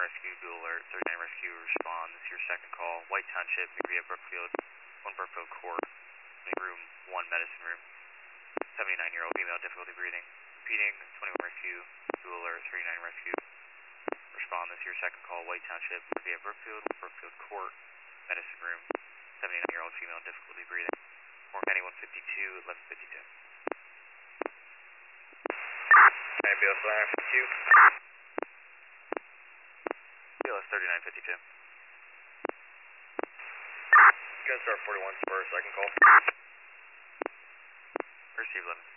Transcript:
Rescue, Google Alert, 39 Rescue, respond. This is your second call. White Township, via Brookfield, 1 Brookfield Court, room 1, medicine room. 79-year-old female, difficulty breathing. Repeating, 21 Rescue, Google Alert, 39 Rescue. Respond, this is your second call. White Township, via Brookfield, Brookfield Court, medicine room. 79-year-old female, difficulty breathing. Morgan 152, 1152. Ambulance 3952. BLS 3952. Gunstar 41 Spur, second call. Receive limit.